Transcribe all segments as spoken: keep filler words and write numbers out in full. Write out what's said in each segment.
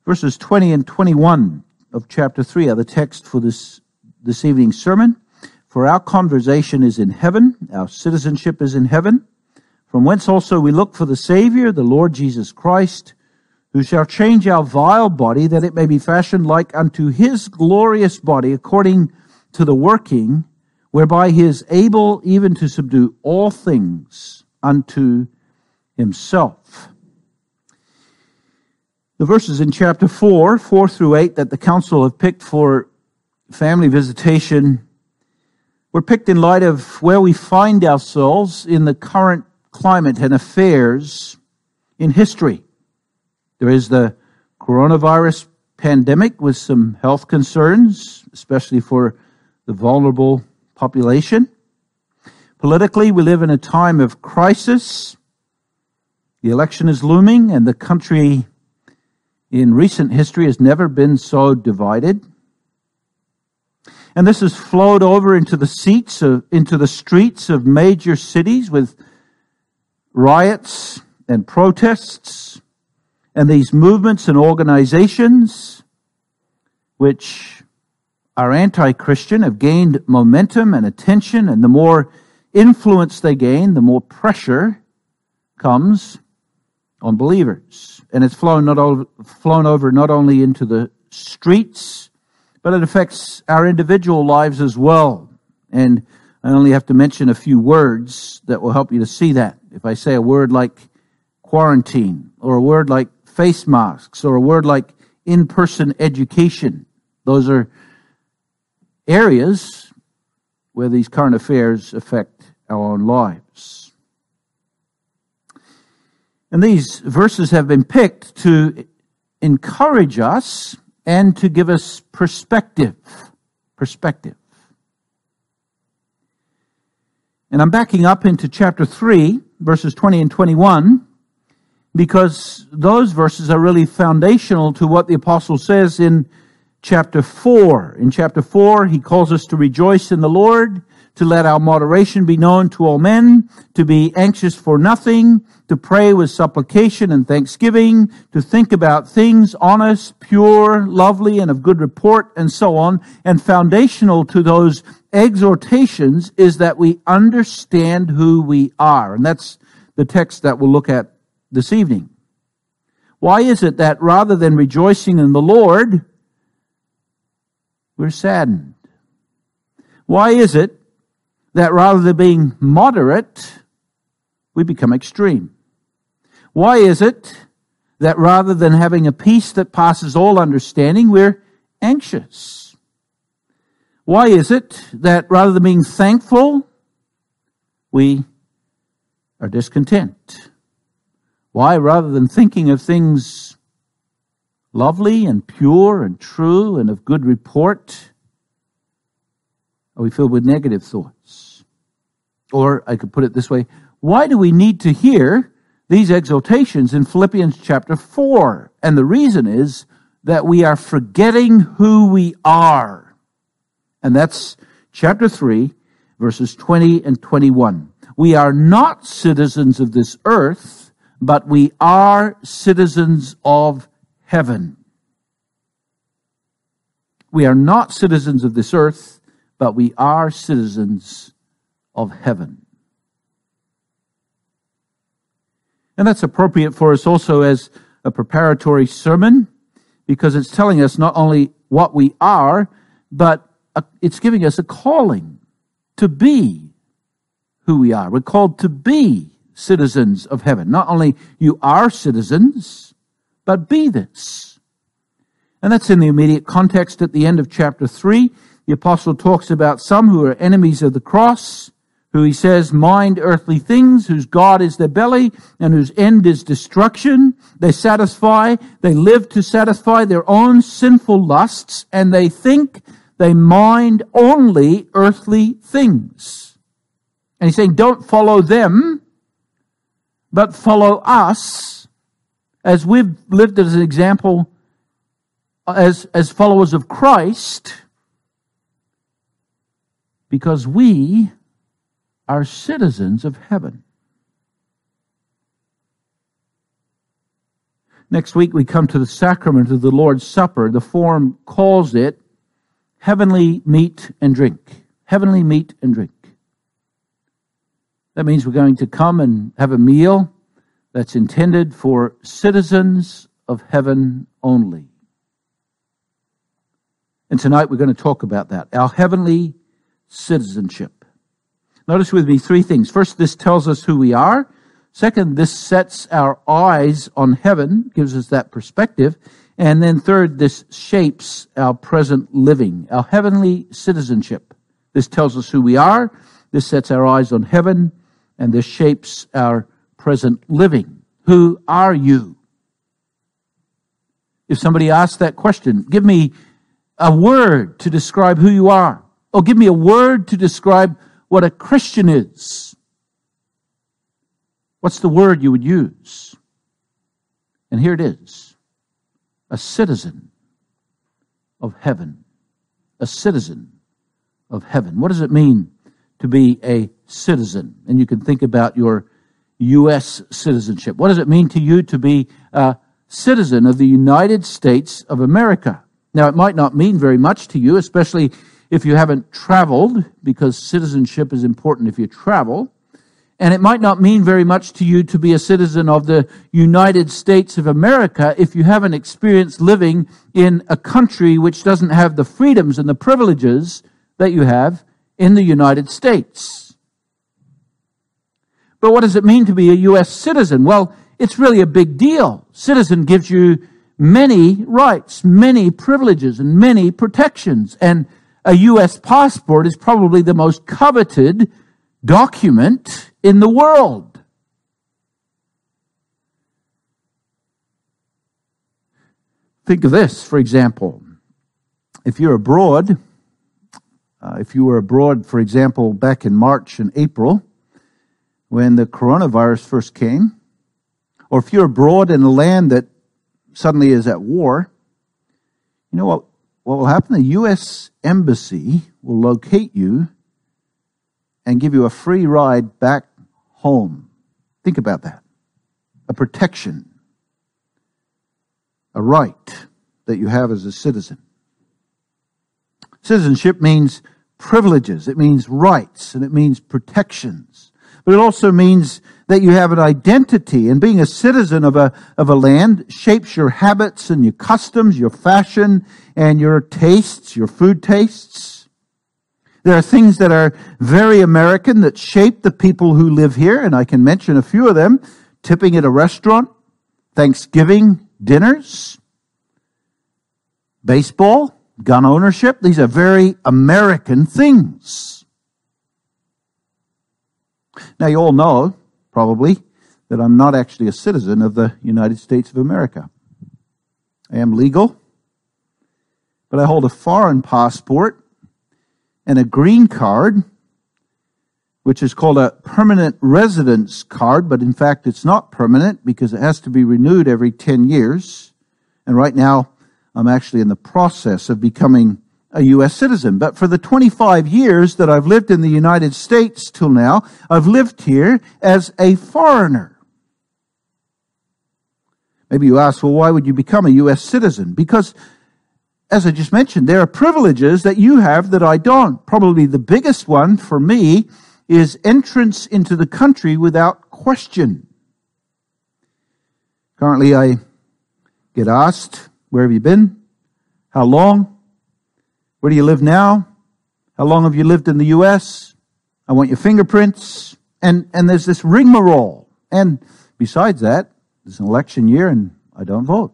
Verses twenty and twenty-one of chapter three are the text for this, this evening's sermon. For our conversation is in heaven, our citizenship is in heaven, from whence also we look for the Savior, the Lord Jesus Christ, who shall change our vile body, that it may be fashioned like unto his glorious body, according to the working whereby he is able even to subdue all things unto himself. The verses in chapter four, four through eight, that the council have picked for family visitation were picked in light of where we find ourselves in the current climate and affairs in history. There is the coronavirus pandemic with some health concerns, especially for the vulnerable population. Politically, we live in a time of crisis. The election is looming, and the country in recent history has never been so divided. And this has flowed over into the seats of, into the streets of major cities with riots and protests, and these movements and organizations which are anti-Christian have gained momentum and attention, and the more influence they gain, the more pressure comes on believers. And it's flown not over, flown over not only into the streets, but it affects our individual lives as well. And I only have to mention a few words that will help you to see that. If I say a word like quarantine, or a word like face masks, or a word like in-person education, those are areas where these current affairs affect our own lives. And these verses have been picked to encourage us and to give us perspective. Perspective. And I'm backing up into chapter three, verses twenty and twenty-one, because those verses are really foundational to what the apostle says in chapter four. In chapter four, he calls us to rejoice in the Lord, to let our moderation be known to all men, to be anxious for nothing, to pray with supplication and thanksgiving, to think about things honest, pure, lovely, and of good report, and so on. And foundational to those exhortations is that we understand who we are. And that's the text that we'll look at this evening. Why is it that rather than rejoicing in the Lord, we're saddened? Why is it that rather than being moderate, we become extreme? Why is it that rather than having a peace that passes all understanding, we're anxious? Why is it that rather than being thankful, we are discontent? Why, rather than thinking of things lovely and pure and true and of good report, are we filled with negative thoughts? Or I could put it this way, why do we need to hear these exhortations in Philippians chapter four? And the reason is that we are forgetting who we are. And that's chapter three, verses twenty and twenty-one. We are not citizens of this earth, but we are citizens of heaven. We are not citizens of this earth, but we are citizens of heaven. And that's appropriate for us also as a preparatory sermon, because it's telling us not only what we are, but it's giving us a calling to be who we are. We're called to be citizens of heaven. Not only you are citizens, but be this. And that's in the immediate context at the end of chapter three. The apostle talks about some who are enemies of the cross, who he says mind earthly things, whose God is their belly, and whose end is destruction. They satisfy, they live to satisfy their own sinful lusts, and they think they mind only earthly things. And he's saying, don't follow them, but follow us, as we've lived as an example, as, as followers of Christ, because we are citizens of heaven. Next week we come to the sacrament of the Lord's Supper. The form calls it heavenly meat and drink. Heavenly meat and drink. That means we're going to come and have a meal that's intended for citizens of heaven only. And tonight we're going to talk about that, our heavenly citizenship. Notice with me three things. First, this tells us who we are. Second, this sets our eyes on heaven, gives us that perspective. And then third, this shapes our present living, our heavenly citizenship. This tells us who we are. This sets our eyes on heaven. And this shapes our present living. Who are you? If somebody asks that question, give me a word to describe who you are. Or give me a word to describe what a Christian is. What's the word you would use? And here it is. A citizen of heaven. A citizen of heaven. What does it mean to be a citizen? And you can think about your U S citizenship. What does it mean to you to be a citizen of the United States of America? Now, it might not mean very much to you, especially if you haven't traveled, because citizenship is important if you travel. And it might not mean very much to you to be a citizen of the United States of America if you haven't experienced living in a country which doesn't have the freedoms and the privileges that you have in the United States. But what does it mean to be a U S citizen? Well, it's really a big deal. Citizen gives you many rights, many privileges, and many protections. And a U S passport is probably the most coveted document in the world. Think of this, for example. If you're abroad, uh, if you were abroad, for example, back in March and April, when the coronavirus first came, or if you're abroad in a land that suddenly is at war, you know what, what will happen? The U S Embassy will locate you and give you a free ride back home. Think about that. A protection, a right that you have as a citizen. Citizenship means privileges, it means rights, and it means protections. But it also means that you have an identity, and being a citizen of a, of a land shapes your habits and your customs, your fashion, and your tastes, your food tastes. There are things that are very American that shape the people who live here, and I can mention a few of them. Tipping at a restaurant, Thanksgiving dinners, baseball, gun ownership. These are very American things. Now, you all know, probably, that I'm not actually a citizen of the United States of America. I am legal, but I hold a foreign passport and a green card, which is called a permanent residence card, but in fact it's not permanent because it has to be renewed every ten years. And right now I'm actually in the process of becoming a U S citizen. But for the twenty-five years that I've lived in the United States till now, I've lived here as a foreigner. Maybe you ask, well, why would you become a U S citizen? Because, as I just mentioned, there are privileges that you have that I don't. Probably the biggest one for me is entrance into the country without question. Currently, I get asked, where have you been? How long? Where do you live now? How long have you lived in the U S? I want your fingerprints. And, and there's this rigmarole. And besides that, it's an election year and I don't vote.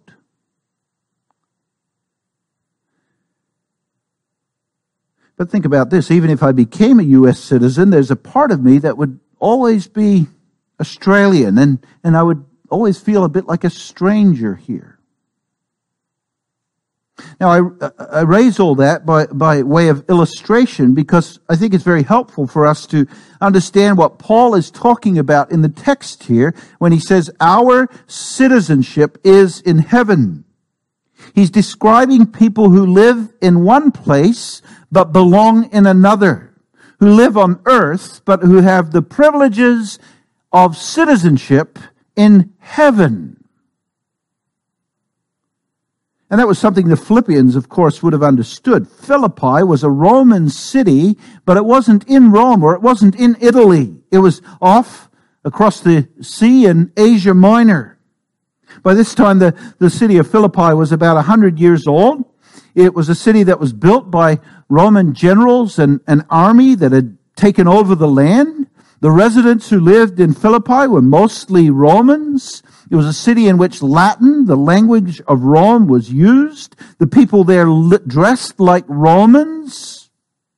But think about this. Even if I became a U S citizen, there's a part of me that would always be Australian. And, and I would always feel a bit like a stranger here. Now, I, I raise all that by, by way of illustration because I think it's very helpful for us to understand what Paul is talking about in the text here when he says our citizenship is in heaven. He's describing people who live in one place but belong in another, who live on earth but who have the privileges of citizenship in heaven. And that was something the Philippians, of course, would have understood. Philippi was a Roman city, but it wasn't in Rome, or it wasn't in Italy. It was off across the sea in Asia Minor. By this time, the, the city of Philippi was about one hundred years old. It was a city that was built by Roman generals and an army that had taken over the land. The residents who lived in Philippi were mostly Romans. It was a city in which Latin, the language of Rome, was used. The people there dressed like Romans.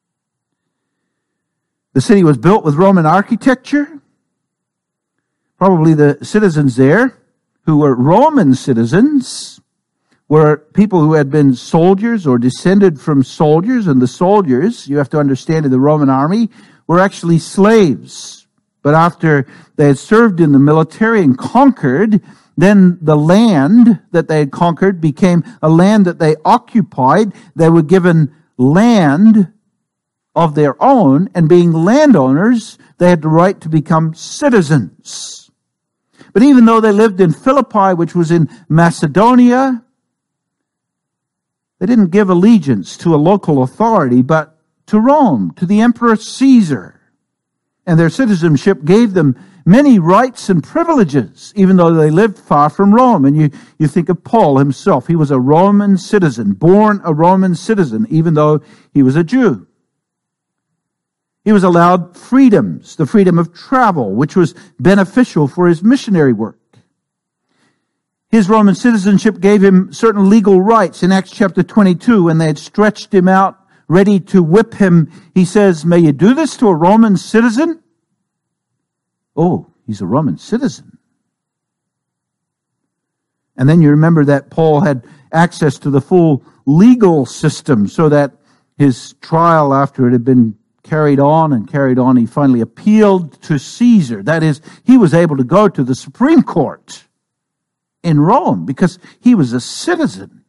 The city was built with Roman architecture. Probably the citizens there, who were Roman citizens, were people who had been soldiers or descended from soldiers. And the soldiers, you have to understand, in the Roman army, were actually slaves. But after they had served in the military and conquered, then the land that they had conquered became a land that they occupied. They were given land of their own, and being landowners, they had the right to become citizens. But even though they lived in Philippi, which was in Macedonia, they didn't give allegiance to a local authority, but to Rome, to the Emperor Caesar. And their citizenship gave them many rights and privileges, even though they lived far from Rome. And you, you think of Paul himself. He was a Roman citizen, born a Roman citizen, even though he was a Jew. He was allowed freedoms, the freedom of travel, which was beneficial for his missionary work. His Roman citizenship gave him certain legal rights. In Acts chapter twenty-two, when they had stretched him out, ready to whip him, he says, "May you do this to a Roman citizen?" Oh, he's a Roman citizen. And then you remember that Paul had access to the full legal system, so that his trial, after it had been carried on and carried on, he finally appealed to Caesar. That is, he was able to go to the Supreme Court in Rome because he was a citizen.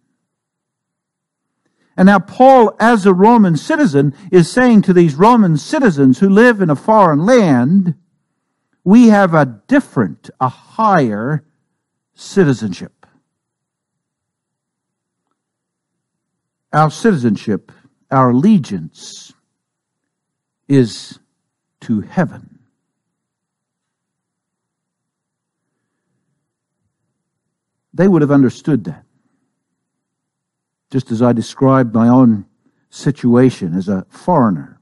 And now Paul, as a Roman citizen, is saying to these Roman citizens who live in a foreign land, we have a different, a higher citizenship. Our citizenship, our allegiance, is to heaven. They would have understood that. Just as I described my own situation as a foreigner.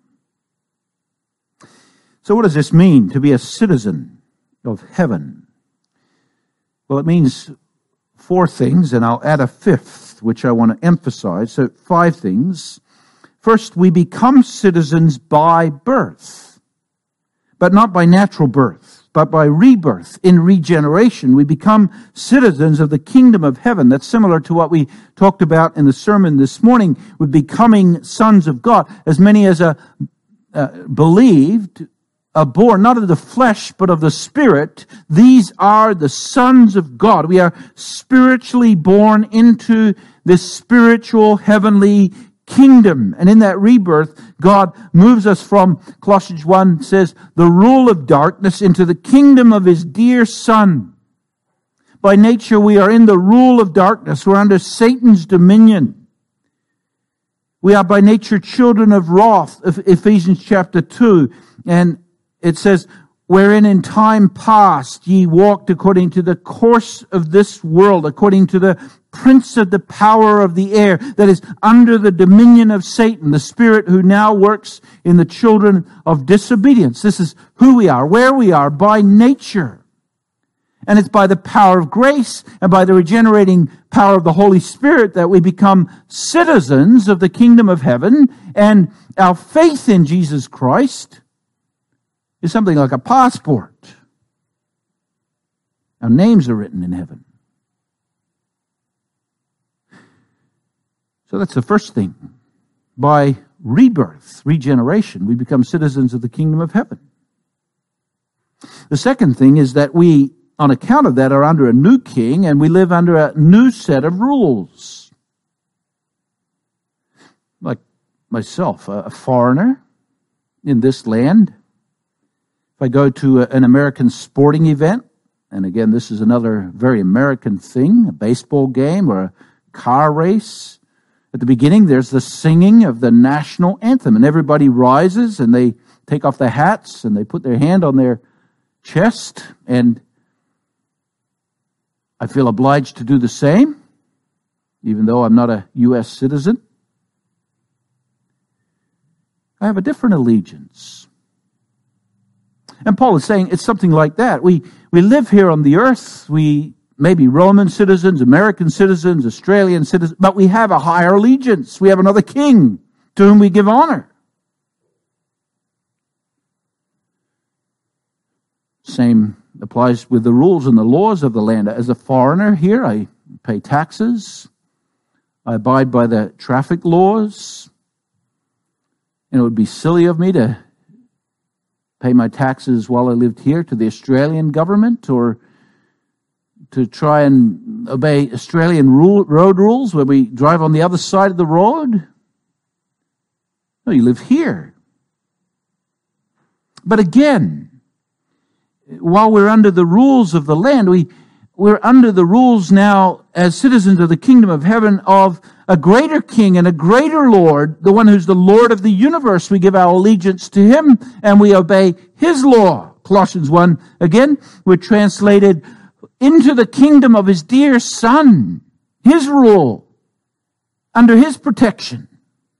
So what does this mean to be a citizen of heaven? Well, it means four things, and I'll add a fifth, which I want to emphasize. So five things. First, we become citizens by birth, but not by natural birth, but by rebirth. In regeneration, we become citizens of the kingdom of heaven. That's similar to what we talked about in the sermon this morning, with becoming sons of God. As many as are uh, believed, are born not of the flesh, but of the Spirit. These are the sons of God. We are spiritually born into this spiritual heavenly kingdom. And in that rebirth, God moves us from, Colossians one says, the rule of darkness into the kingdom of His dear Son. By nature, we are in the rule of darkness. We're under Satan's dominion. We are by nature children of wrath, Ephesians chapter two. And it says, wherein in time past ye walked according to the course of this world, according to the prince of the power of the air, that is under the dominion of Satan, the spirit who now works in the children of disobedience. This is who we are, where we are by nature. And it's by the power of grace and by the regenerating power of the Holy Spirit that we become citizens of the kingdom of heaven. And our faith in Jesus Christ is something like a passport. Our names are written in heaven. So that's the first thing. By rebirth, regeneration, we become citizens of the kingdom of heaven. The second thing is that we, on account of that, are under a new king, and we live under a new set of rules. Like myself, a foreigner in this land, if I go to an American sporting event, and again, this is another very American thing, a baseball game or a car race. At the beginning, there's the singing of the national anthem, and everybody rises and they take off their hats and they put their hand on their chest, and I feel obliged to do the same, even though I'm not a U S citizen. I have a different allegiance. And Paul is saying it's something like that. We we live here on the earth. We may be Roman citizens, American citizens, Australian citizens, but we have a higher allegiance. We have another king to whom we give honor. Same applies with the rules and the laws of the land. As a foreigner here, I pay taxes. I abide by the traffic laws. And it would be silly of me to pay my taxes while I lived here to the Australian government, or to try and obey Australian rule, road rules where we drive on the other side of the road. No, you live here. But again, while we're under the rules of the land, we, we're under the rules now as citizens of the kingdom of heaven of a greater king and a greater Lord, the one who's the Lord of the universe. We give our allegiance to him and we obey his law. Colossians one, again, we're translated into the kingdom of his dear Son, his rule, under his protection.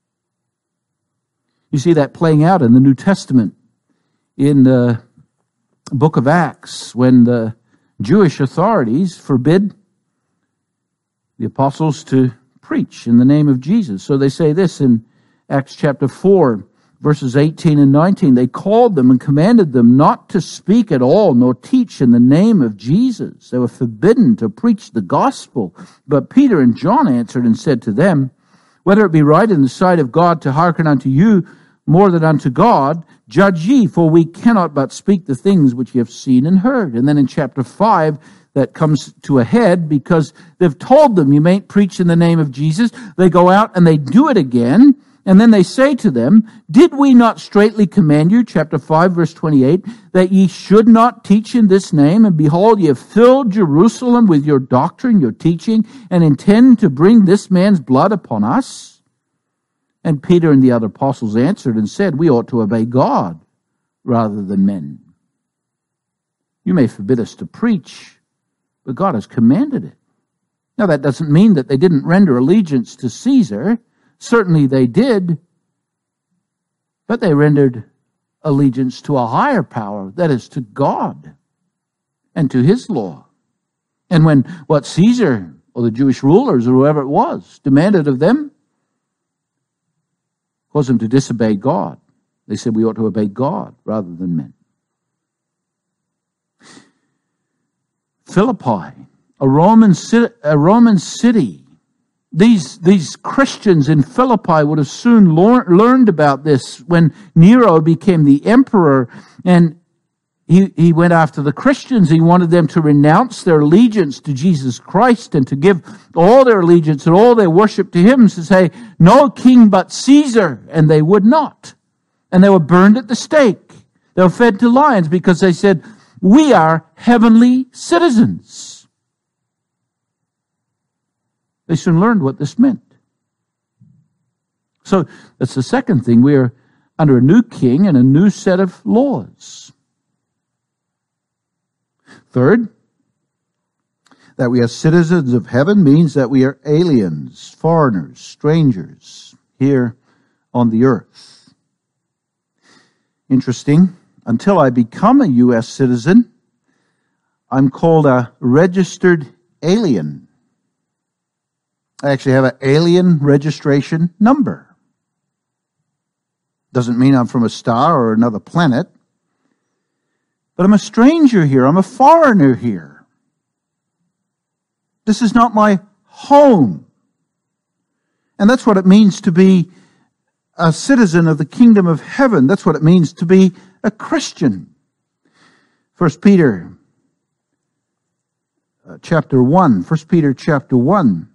You see that playing out in the New Testament, in the book of Acts, when the Jewish authorities forbid the apostles to preach in the name of Jesus. So they say this in Acts chapter four, verses eighteen and nineteen. They called them and commanded them not to speak at all, nor teach in the name of Jesus. They were forbidden to preach the gospel. But Peter and John answered and said to them, whether it be right in the sight of God to hearken unto you more than unto God, judge ye, for we cannot but speak the things which ye have seen and heard. And then in chapter five, that comes to a head because they've told them you mayn't preach in the name of Jesus. They go out and they do it again. And then they say to them, did we not straitly command you, chapter five, verse twenty-eight, that ye should not teach in this name? And behold, ye have filled Jerusalem with your doctrine, your teaching, and intend to bring this man's blood upon us? And Peter and the other apostles answered and said, we ought to obey God rather than men. You may forbid us to preach, but God has commanded it. Now that doesn't mean that they didn't render allegiance to Caesar. Certainly they did, but they rendered allegiance to a higher power, that is to God and to his law. And when what Caesar or the Jewish rulers or whoever it was demanded of them caused them to disobey God, they said we ought to obey God rather than men. Philippi, a Roman city, a Roman city. These, these Christians in Philippi would have soon lear, learned about this when Nero became the emperor, and he, he went after the Christians. He wanted them to renounce their allegiance to Jesus Christ and to give all their allegiance and all their worship to him, to say, no king but Caesar, and they would not. And they were burned at the stake. They were fed to lions because they said, we are heavenly citizens. They soon learned what this meant. So that's the second thing. We are under a new king and a new set of laws. Third, that we are citizens of heaven means that we are aliens, foreigners, strangers here on the earth. Interesting. Until I become a U S citizen, I'm called a registered alien. I actually have an alien registration number. Doesn't mean I'm from a star or another planet. But I'm a stranger here. I'm a foreigner here. This is not my home. And that's what it means to be a citizen of the kingdom of heaven. That's what it means to be a Christian. First Peter uh, chapter one. First Peter chapter one.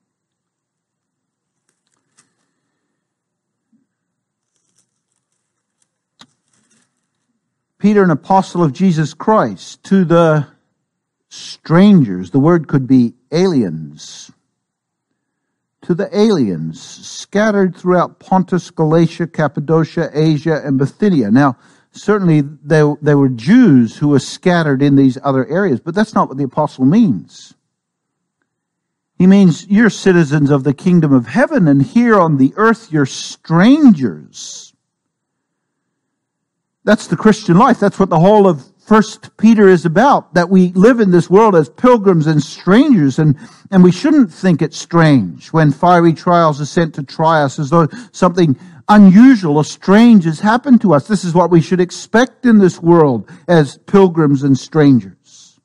Peter, an apostle of Jesus Christ, to the strangers. The word could be aliens. to the aliens scattered throughout Pontus, Galatia, Cappadocia, Asia, and Bithynia. Now, certainly they, they were Jews who were scattered in these other areas, but that's not what the apostle means. He means you're citizens of the kingdom of heaven, and here on the earth you're strangers. That's the Christian life. That's what the whole of First Peter is about, that we live in this world as pilgrims and strangers, and, and we shouldn't think it strange when fiery trials are sent to try us as though something unusual or strange has happened to us. This is what we should expect in this world as pilgrims and strangers.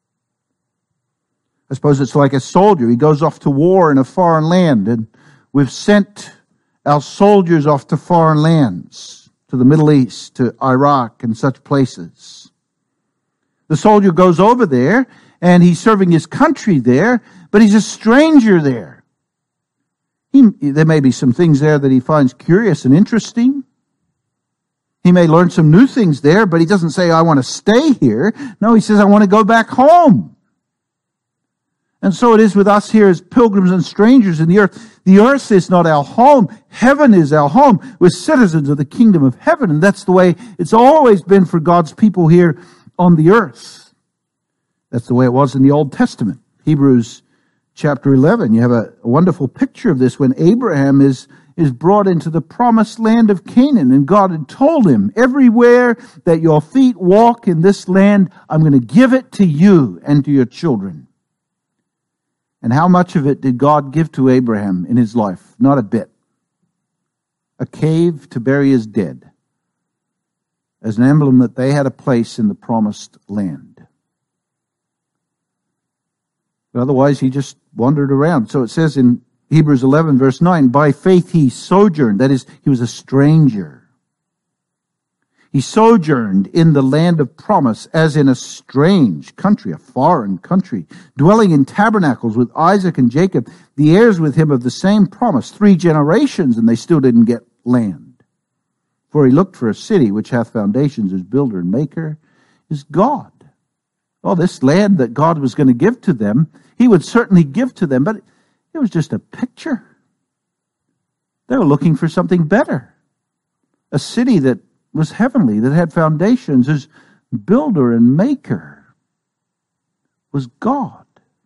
I suppose it's like a soldier. He goes off to war in a foreign land, and we've sent our soldiers off to foreign lands, to the Middle East, to Iraq and such places. The soldier goes over there, and he's serving his country there, but he's a stranger there. He, there may be some things there that he finds curious and interesting. He may learn some new things there, but he doesn't say, I want to stay here. No, he says, I want to go back home. And so it is with us here as pilgrims and strangers in the earth. The earth is not our home. Heaven is our home. We're citizens of the kingdom of heaven, and that's the way it's always been for God's people here on the earth. That's the way it was in the Old Testament. Hebrews chapter eleven, you have a wonderful picture of this when Abraham is, is brought into the promised land of Canaan, and God had told him, everywhere that your feet walk in this land, I'm going to give it to you and to your children. And how much of it did God give to Abraham in his life? Not a bit. A cave to bury his dead, as an emblem that they had a place in the promised land. But otherwise, he just wandered around. So it says in Hebrews eleven, verse nine, by faith he sojourned. That is, he was a stranger. He sojourned in the land of promise as in a strange country, a foreign country, dwelling in tabernacles with Isaac and Jacob, the heirs with him of the same promise. Three generations, and they still didn't get land. For he looked for a city which hath foundations, whose builder and maker is God. Oh, this land that God was going to give to them, he would certainly give to them, but it was just a picture. They were looking for something better. A city that was heavenly, that had foundations, whose builder and maker was God.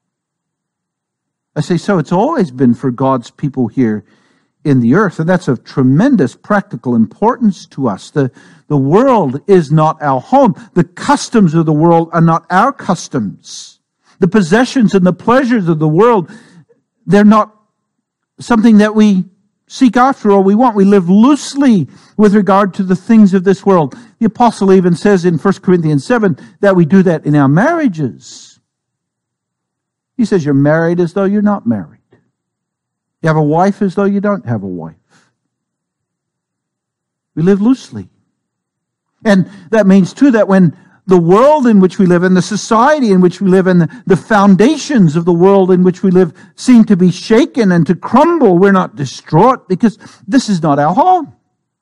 I say, so it's always been for God's people here in the earth, and that's of tremendous practical importance to us. The, the world is not our home. The customs of the world are not our customs. The possessions and the pleasures of the world, they're not something that we seek after or we want. We live loosely with regard to the things of this world. The apostle even says in First Corinthians seven that we do that in our marriages. He says you're married as though you're not married. You have a wife as though you don't have a wife. We live loosely. And that means too that when the world in which we live and the society in which we live and the foundations of the world in which we live seem to be shaken and to crumble, we're not distraught because this is not our home.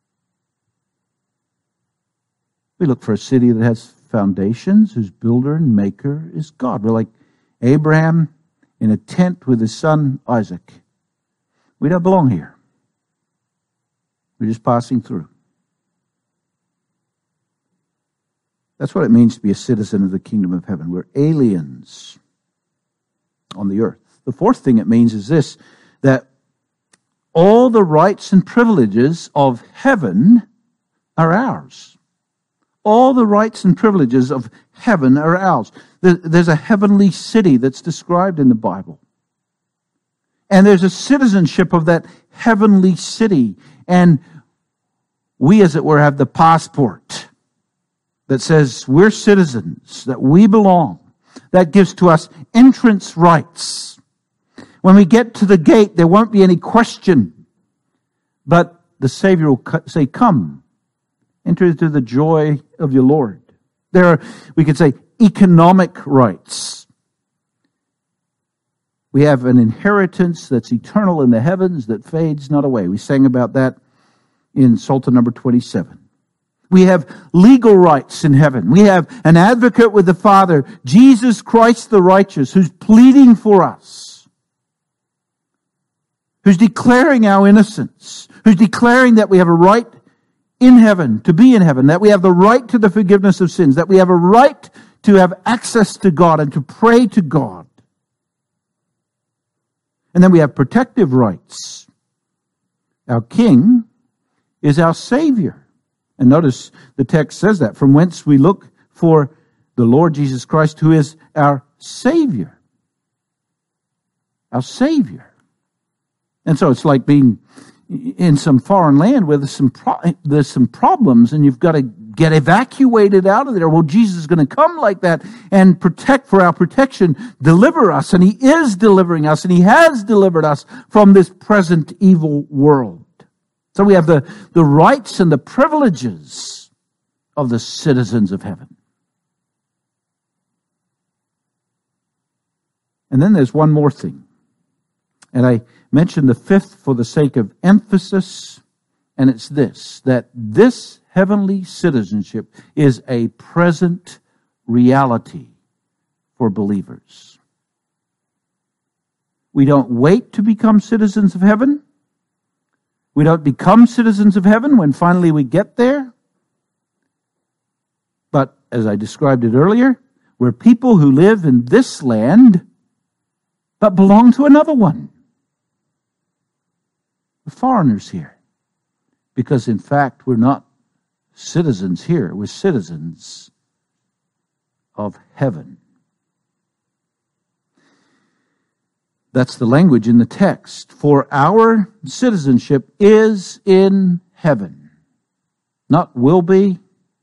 We look for a city that has foundations, whose builder and maker is God. We're like Abraham in a tent with his son Isaac. We don't belong here. We're just passing through. That's what it means to be a citizen of the kingdom of heaven. We're aliens on the earth. The fourth thing it means is this, that all the rights and privileges of heaven are ours. All the rights and privileges of heaven are ours. There's a heavenly city that's described in the Bible. And there's a citizenship of that heavenly city. And we, as it were, have the passport that says we're citizens, that we belong. That gives to us entrance rights. When we get to the gate, there won't be any question. But the Savior will say, come, enter into the joy of your Lord. There are, we could say, economic rights. We have an inheritance that's eternal in the heavens that fades not away. We sang about that in Psalter number twenty-seven. We have legal rights in heaven. We have an advocate with the Father, Jesus Christ the righteous, who's pleading for us. who's declaring our innocence, who's declaring that we have a right in heaven, to be in heaven, that we have the right to the forgiveness of sins, that we have a right to have access to God and to pray to God. And then we have protective rights. Our King is our Savior. And notice the text says that, from whence we look for the Lord Jesus Christ, who is our Savior. Our Savior. And so it's like being in some foreign land where there's some pro- there's some problems and you've got to get evacuated out of there. Well, Jesus is going to come like that and protect, for our protection, deliver us. And He is delivering us, and He has delivered us from this present evil world. So we have the, the rights and the privileges of the citizens of heaven. And then there's one more thing. And I mentioned the fifth for the sake of emphasis, and it's this, that this heavenly citizenship is a present reality for believers. We don't wait to become citizens of heaven. We don't become citizens of heaven when finally we get there. But as I described it earlier, we're people who live in this land but belong to another one. We're foreigners here. Because in fact, we're not citizens here. We're citizens of heaven. That's the language in the text. For our citizenship is in heaven. Not will be,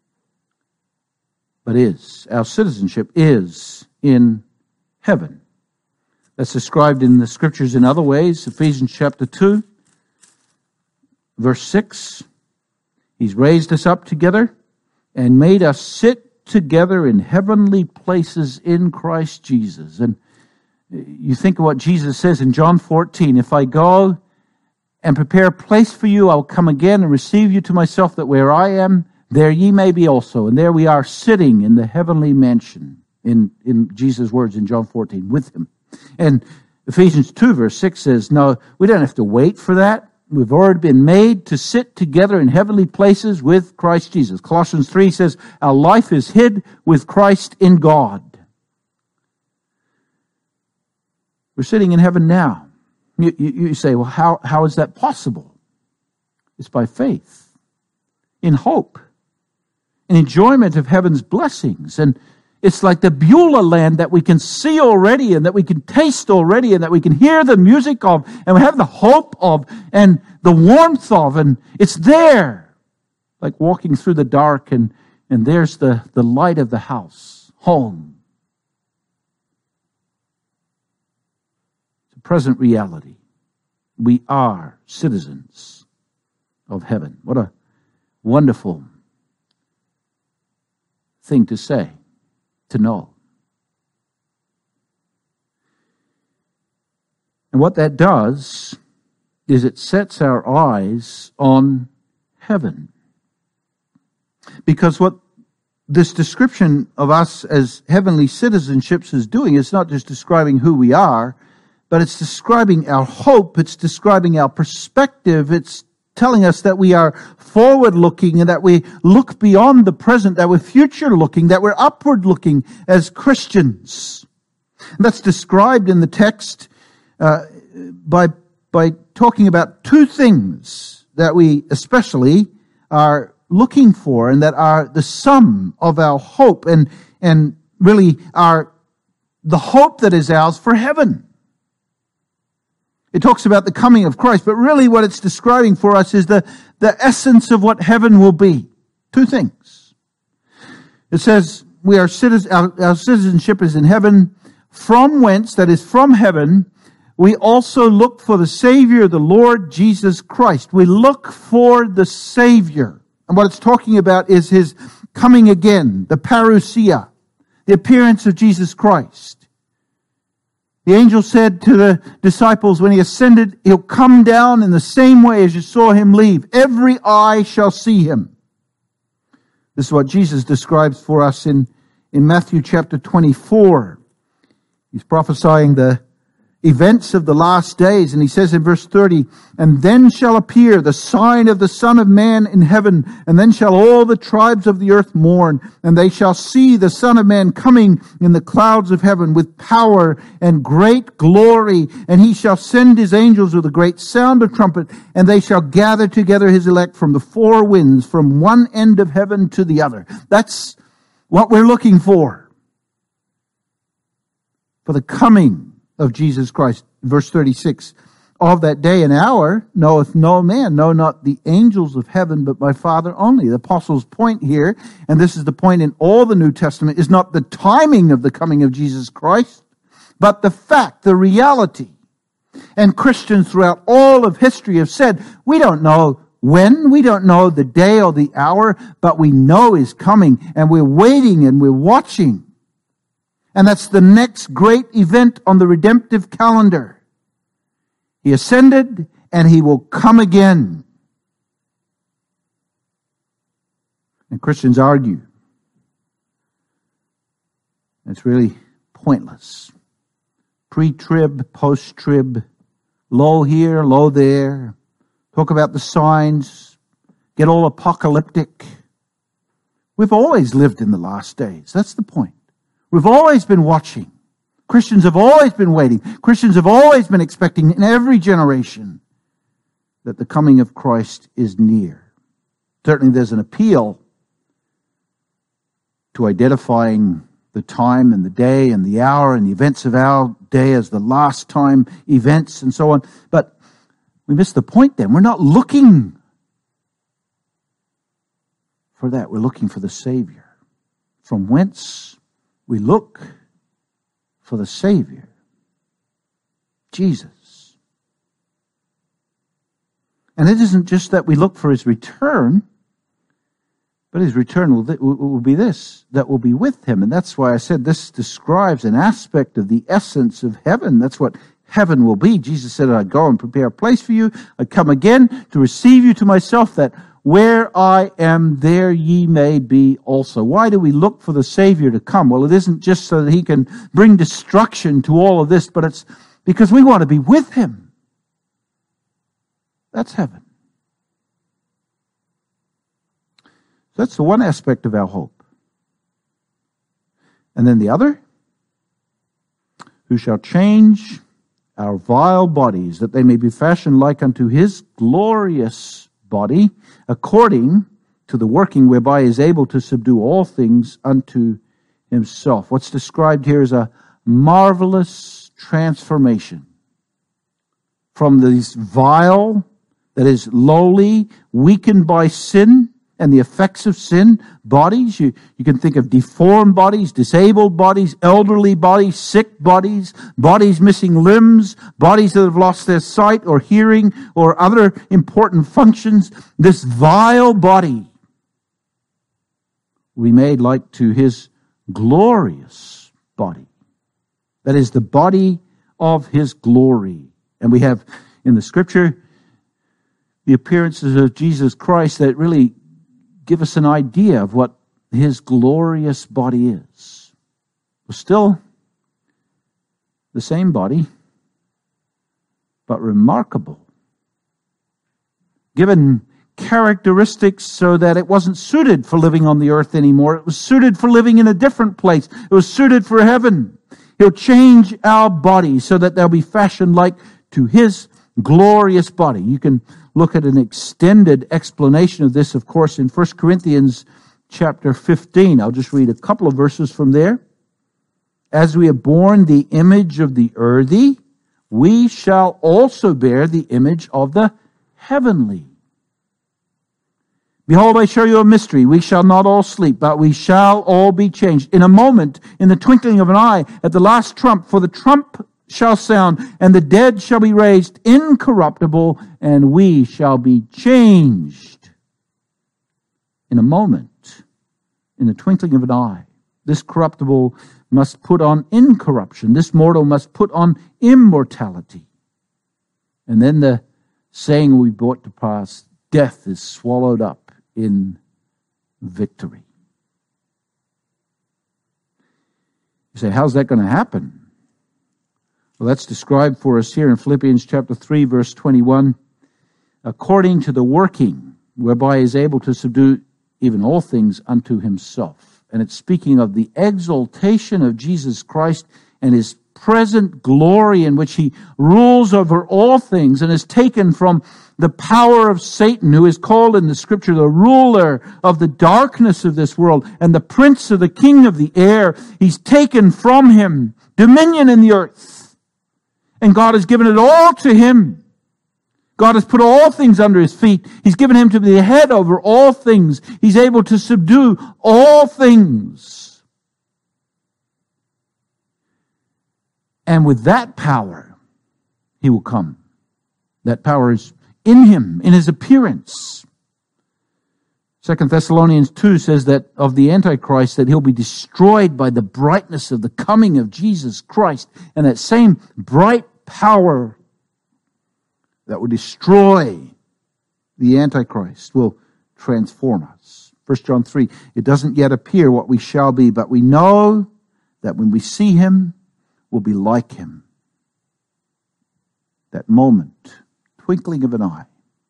but is. Our citizenship is in heaven. That's described in the scriptures in other ways. Ephesians chapter two, verse six. He's raised us up together and made us sit together in heavenly places in Christ Jesus. And you think of what Jesus says in John fourteen, if I go and prepare a place for you, I'll come again and receive you to myself, that where I am, there ye may be also. And there we are sitting in the heavenly mansion, in, in Jesus' words in John fourteen, with Him. And Ephesians two verse six says, no, we don't have to wait for that. We've already been made to sit together in heavenly places with Christ Jesus. Colossians three says, our life is hid with Christ in God. We're sitting in heaven now. You, you, you say, well, how, how is that possible? It's by faith, in hope, in enjoyment of heaven's blessings. And it's like the Beulah land that we can see already, and that we can taste already, and that we can hear the music of, and we have the hope of, and the warmth of, and it's there. Like walking through the dark, and, and there's the, the light of the house, home. It's a present reality. We are citizens of heaven. What a wonderful thing to say, to know. And what that does is it sets our eyes on heaven. Because what this description of us as heavenly citizenships is doing, it's not just describing who we are, but it's describing our hope, it's describing our perspective, it's telling us that we are forward-looking and that we look beyond the present, that we're future-looking, that we're upward-looking as Christians. And that's described in the text uh, by, by talking about two things that we especially are looking for, and that are the sum of our hope, and, and really are the hope that is ours for heaven. It talks about the coming of Christ, but really what it's describing for us is the, the essence of what heaven will be. Two things. It says we are citizens, our, our citizenship is in heaven, from whence, that is from heaven, we also look for the Savior, the Lord Jesus Christ. We look for the Savior. And what it's talking about is His coming again, the parousia, the appearance of Jesus Christ. The angel said to the disciples when He ascended, He'll come down in the same way as you saw Him leave. Every eye shall see Him. This is what Jesus describes for us in, in Matthew chapter twenty-four. He's prophesying the events of the last days. And he says in verse thirty, and then shall appear the sign of the Son of Man in heaven, and then shall all the tribes of the earth mourn, and they shall see the Son of Man coming in the clouds of heaven with power and great glory, and he shall send his angels with a great sound of trumpet, and they shall gather together his elect from the four winds, from one end of heaven to the other. That's what we're looking for. For the coming of Jesus Christ. Verse thirty-six, of that day and hour knoweth no man, no, not the angels of heaven, but my Father only. The apostle's point here, and this is the point in all the New Testament, is not the timing of the coming of Jesus Christ, but the fact, the reality. And Christians throughout all of history have said, we don't know when, we don't know the day or the hour, but we know He's coming, and we're waiting and we're watching. And that's the next great event on the redemptive calendar. He ascended, and He will come again. And Christians argue. It's really pointless. Pre-trib, post-trib, low here, low there. Talk about the signs. Get all apocalyptic. We've always lived in the last days. That's the point. We've always been watching. Christians have always been waiting. Christians have always been expecting in every generation that the coming of Christ is near. Certainly there's an appeal to identifying the time and the day and the hour and the events of our day as the last time events and so on. But we miss the point then. We're not looking for that. We're looking for the Savior. From whence we look for the Savior, Jesus. And it isn't just that we look for His return, but His return will, will be this, that will be with Him. And that's why I said this describes an aspect of the essence of heaven. That's what heaven will be. Jesus said, I'd go and prepare a place for you. I'd come again to receive you to myself, that where I am, there ye may be also. Why do we look for the Savior to come? Well, it isn't just so that He can bring destruction to all of this, but it's because we want to be with Him. That's heaven. That's the one aspect of our hope. And then the other, who shall change our vile bodies, that they may be fashioned like unto His glorious body, according to the working whereby He is able to subdue all things unto Himself. What's described here is a marvelous transformation from these vile, that is lowly, weakened by sin and the effects of sin, bodies. You, you can think of deformed bodies, disabled bodies, elderly bodies, sick bodies, bodies missing limbs, bodies that have lost their sight or hearing or other important functions. This vile body we made like to His glorious body. That is the body of His glory. And we have in the Scripture the appearances of Jesus Christ that really give us an idea of what His glorious body is. Well, still the same body, but remarkable. Given characteristics so that it wasn't suited for living on the earth anymore. It was suited for living in a different place. It was suited for heaven. He'll change our body so that they'll be fashioned like to His glorious body. You can look at an extended explanation of this, of course, in First Corinthians chapter fifteen. I'll just read a couple of verses from there. As we have borne the image of the earthy, we shall also bear the image of the heavenly. Behold, I show you a mystery. We shall not all sleep, but we shall all be changed. In a moment, in the twinkling of an eye, at the last trump, for the trump shall sound, and the dead shall be raised incorruptible, and we shall be changed. In a moment, in the twinkling of an eye, this corruptible must put on incorruption. This mortal must put on immortality. And then the saying we brought to pass, death is swallowed up in victory. You say, how's that going to happen? Well, that's described for us here in Philippians chapter three, verse twenty-one. According to the working whereby he is able to subdue even all things unto himself. And it's speaking of the exaltation of Jesus Christ and his present glory in which he rules over all things and is taken from the power of Satan, who is called in the scripture the ruler of the darkness of this world and the prince of the king of the air. He's taken from him dominion in the earth. And God has given it all to him. God has put all things under his feet. He's given him to be the head over all things. He's able to subdue all things. And with that power, he will come. That power is in him, in his appearance. Second Thessalonians two says that of the Antichrist, that he'll be destroyed by the brightness of the coming of Jesus Christ. And that same bright power that will destroy the Antichrist will transform us. First John three, it doesn't yet appear what we shall be, but we know that when we see him, we'll be like him. That moment, twinkling of an eye.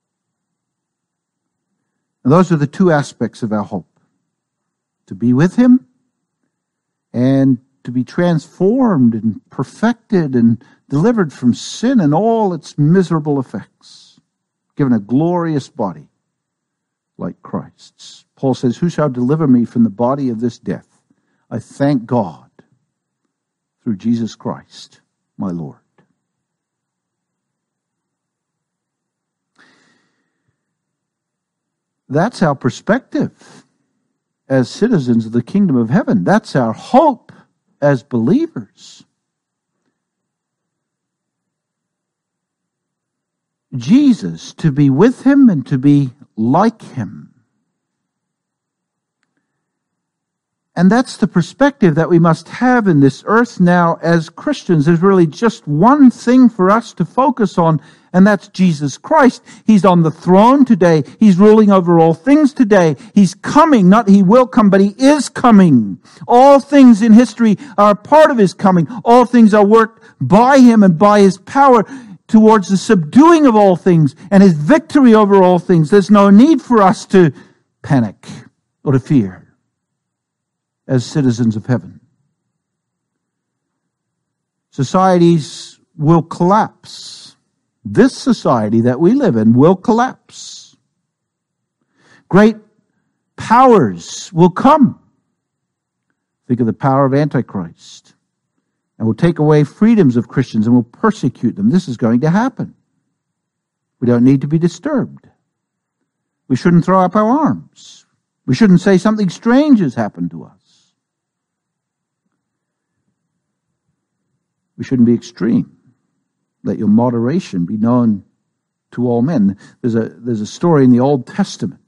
And those are the two aspects of our hope. To be with him and to be transformed and perfected and delivered from sin and all its miserable effects. Given a glorious body like Christ's. Paul says, who shall deliver me from the body of this death? I thank God through Jesus Christ, my Lord. That's our perspective as citizens of the kingdom of heaven. That's our hope as believers. Jesus, to be with him and to be like him. And that's the perspective that we must have in this earth now as Christians. There's really just one thing for us to focus on, and that's Jesus Christ. He's on the throne today. He's ruling over all things today. He's coming, not he will come, but he is coming. All things in history are a part of his coming. All things are worked by him and by his power towards the subduing of all things and his victory over all things. There's no need for us to panic or to fear as citizens of heaven. Societies will collapse. This society that we live in will collapse. Great powers will come. Think of the power of Antichrist. And will take away freedoms of Christians and will persecute them. This is going to happen. We don't need to be disturbed. We shouldn't throw up our arms. We shouldn't say something strange has happened to us. We shouldn't be extreme. Let your moderation be known to all men. There's a, there's a story in the Old Testament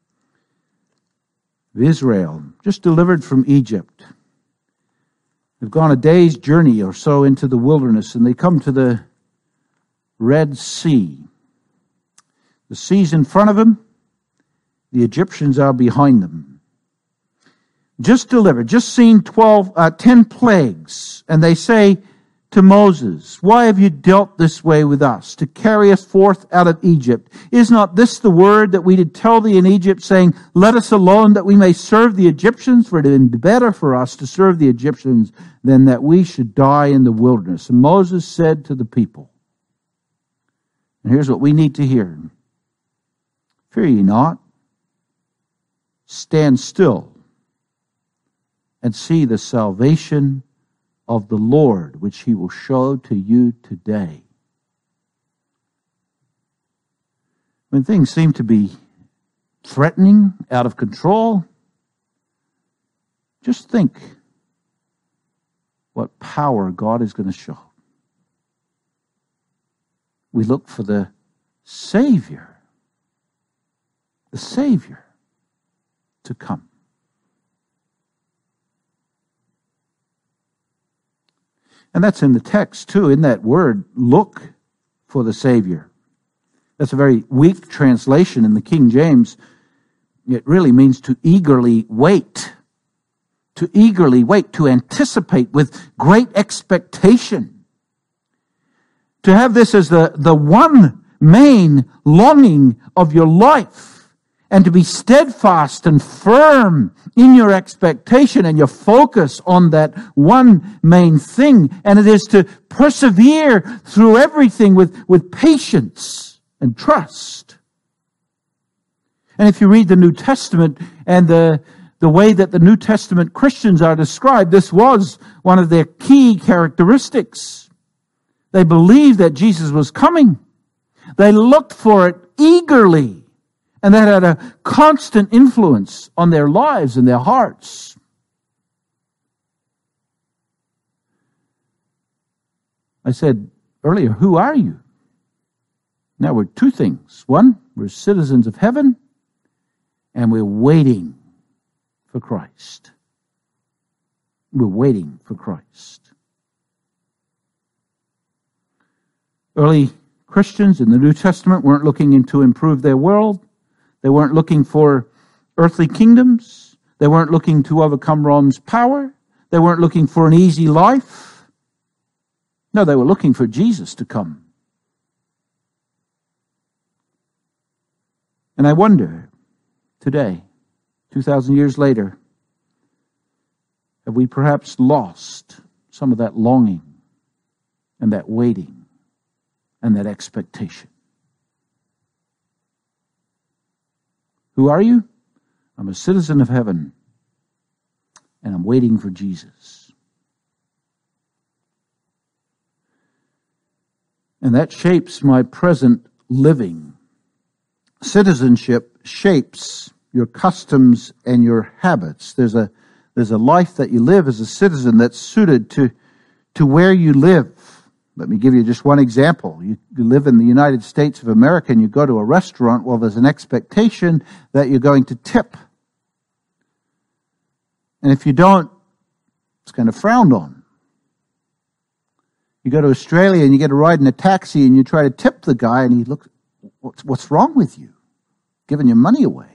of Israel, just delivered from Egypt. They've gone a day's journey or so into the wilderness, and they come to the Red Sea. The sea's in front of them. The Egyptians are behind them. Just delivered, just seen twelve, uh, ten plagues, and they say to Moses, why have you dealt this way with us, to carry us forth out of Egypt? Is not this the word that we did tell thee in Egypt, saying, let us alone that we may serve the Egyptians? For it had been better for us to serve the Egyptians than that we should die in the wilderness. And Moses said to the people, and here's what we need to hear. Fear ye not, stand still, and see the salvation of the Lord, which he will show to you today. When things seem to be threatening, out of control, just think what power God is going to show. We look for the Savior, the Savior to come. And that's in the text too, in that word, look for the Savior. That's a very weak translation in the King James. It really means to eagerly wait. To eagerly wait, to anticipate with great expectation. to have this as the, the one main longing of your life, and to be steadfast and firm in your expectation and your focus on that one main thing. And it is to persevere through everything with, with patience and trust. And if you read the New Testament and the, the way that the New Testament Christians are described, this was one of their key characteristics. They believed that Jesus was coming. They looked for it eagerly. And that had a constant influence on their lives and their hearts. I said earlier, who are you? Now we're two things. One, we're citizens of heaven, and we're waiting for Christ. We're waiting for Christ. Early Christians in the New Testament weren't looking in to improve their world. They weren't looking for earthly kingdoms. They weren't looking to overcome Rome's power. They weren't looking for an easy life. No, they were looking for Jesus to come. And I wonder, today, two thousand years later, have we perhaps lost some of that longing and that waiting and that expectation? Who are you? I'm a citizen of heaven, and I'm waiting for Jesus. And that shapes my present living. Citizenship shapes your customs and your habits. There's a, there's a life that you live as a citizen that's suited to, to where you live. Let me give you just one example. You, you live in the United States of America and you go to a restaurant. Well, there's an expectation that you're going to tip. And if you don't, it's kind of frowned on. You go to Australia and you get a ride in a taxi and you try to tip the guy and he looks, what's, what's wrong with you? Giving your money away.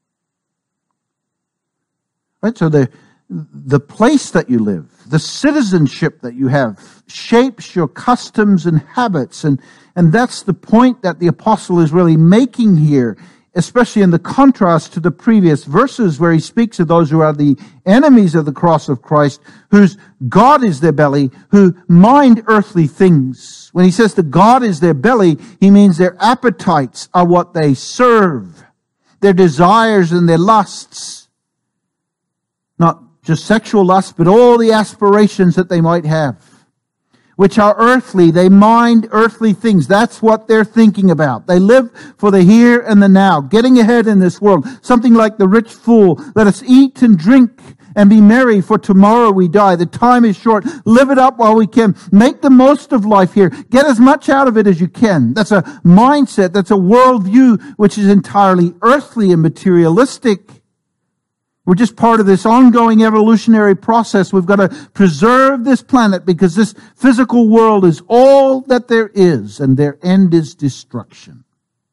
Right? So the The place that you live, the citizenship that you have, shapes your customs and habits. And, and that's the point that the apostle is really making here, especially in the contrast to the previous verses where he speaks of those who are the enemies of the cross of Christ, whose God is their belly, who mind earthly things. When he says that God is their belly, he means their appetites are what they serve, their desires and their lusts. Not just sexual lust, but all the aspirations that they might have, which are earthly. They mind earthly things. That's what they're thinking about. They live for the here and the now, getting ahead in this world. Something like the rich fool. Let us eat and drink and be merry, for tomorrow we die. The time is short. Live it up while we can. Make the most of life here. Get as much out of it as you can. That's a mindset. That's a worldview which is entirely earthly and materialistic. We're just part of this ongoing evolutionary process. We've got to preserve this planet because this physical world is all that there is, and their end is destruction.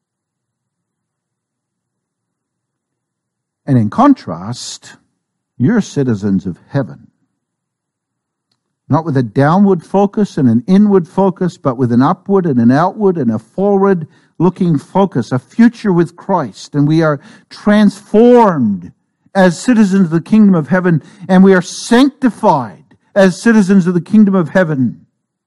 And in contrast, you're citizens of heaven. Not with a downward focus and an inward focus, but with an upward and an outward and a forward-looking focus, a future with Christ. And we are transformed as citizens of the kingdom of heaven, and we are sanctified as citizens of the kingdom of heaven.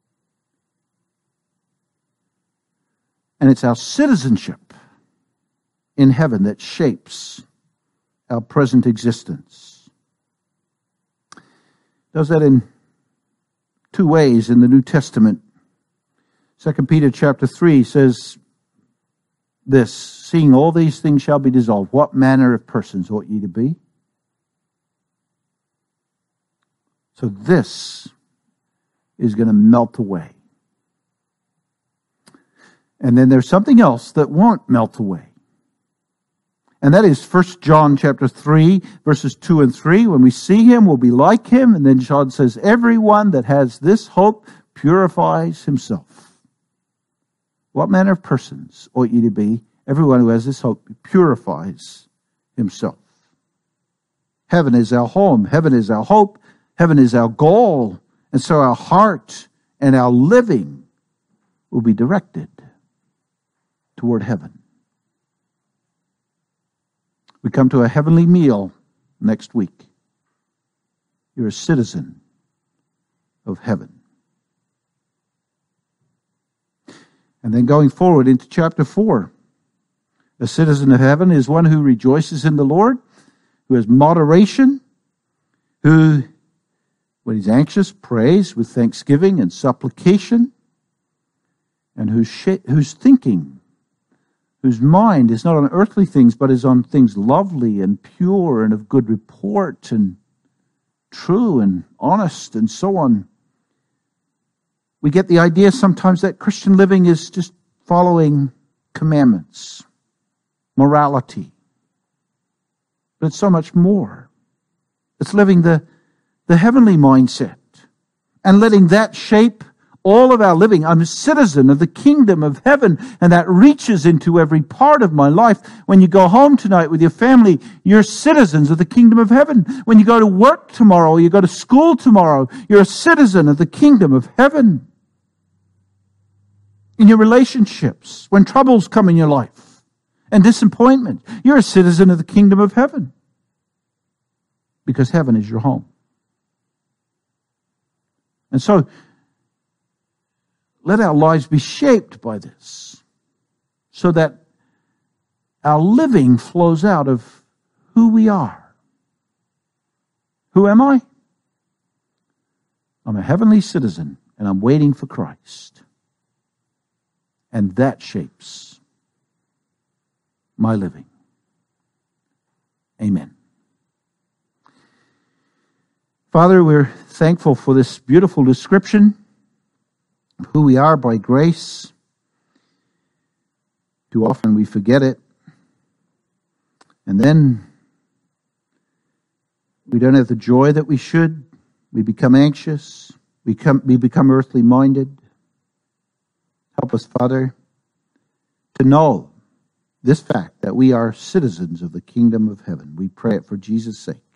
And it's our citizenship in heaven that shapes our present existence. It does that in two ways in the New Testament. Second Peter chapter three says this, seeing all these things shall be dissolved, what manner of persons ought ye to be? So this is going to melt away. And then there's something else that won't melt away. And that is First John chapter three, verses two and three. When we see him, we'll be like him. And then John says, everyone that has this hope purifies himself. What manner of persons ought ye to be? Everyone who has this hope purifies himself. Heaven is our home. Heaven is our hope. Heaven is our goal. And so our heart and our living will be directed toward heaven. We come to a heavenly meal next week. You're a citizen of heaven. And then going forward into chapter four, a citizen of heaven is one who rejoices in the Lord, who has moderation, who, when he's anxious, prays with thanksgiving and supplication, and whose sh- whose thinking, whose mind is not on earthly things, but is on things lovely and pure and of good report and true and honest and so on. We get the idea sometimes that Christian living is just following commandments, morality. But it's so much more. It's living the, the heavenly mindset and letting that shape all of our living. I'm a citizen of the kingdom of heaven, and that reaches into every part of my life. When you go home tonight with your family, you're citizens of the kingdom of heaven. When you go to work tomorrow, or you go to school tomorrow, you're a citizen of the kingdom of heaven. In your relationships, when troubles come in your life and disappointment, you're a citizen of the kingdom of heaven, because heaven is your home. And so, let our lives be shaped by this, so that our living flows out of who we are. Who am I? I'm a heavenly citizen, and I'm waiting for Christ. And that shapes my living. Amen. Father, we're thankful for this beautiful description of who we are by grace. Too often we forget it. And then we don't have the joy that we should. We become anxious. We become, we become earthly minded. Help us, Father, to know this fact that we are citizens of the kingdom of heaven. We pray it for Jesus' sake.